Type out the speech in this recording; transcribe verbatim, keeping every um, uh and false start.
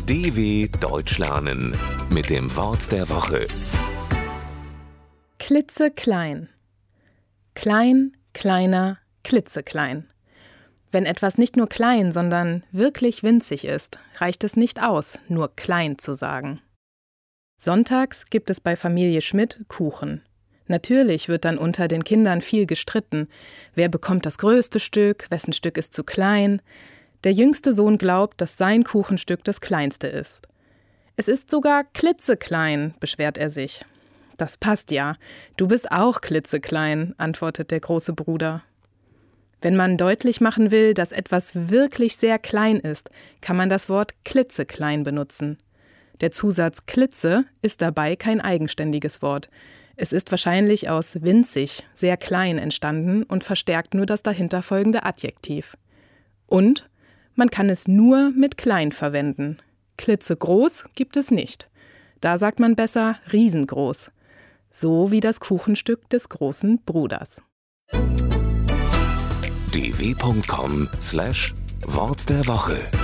D W Deutsch lernen mit dem Wort der Woche. Klitzeklein. Klein, kleiner, klitzeklein. Wenn etwas nicht nur klein, sondern wirklich winzig ist, reicht es nicht aus, nur klein zu sagen. Sonntags gibt es bei Familie Schmidt Kuchen. Natürlich wird dann unter den Kindern viel gestritten. Wer bekommt das größte Stück, wessen Stück ist zu klein? Der jüngste Sohn glaubt, dass sein Kuchenstück das kleinste ist. Es ist sogar klitzeklein, beschwert er sich. Das passt ja. Du bist auch klitzeklein, antwortet der große Bruder. Wenn man deutlich machen will, dass etwas wirklich sehr klein ist, kann man das Wort klitzeklein benutzen. Der Zusatz klitze ist dabei kein eigenständiges Wort. Es ist wahrscheinlich aus winzig, sehr klein entstanden und verstärkt nur das dahinter folgende Adjektiv. Und man kann es nur mit klein verwenden. Klitzegroß gibt es nicht. Da sagt man besser riesengroß. So wie das Kuchenstück des großen Bruders. d w punkt com slash Wort der Woche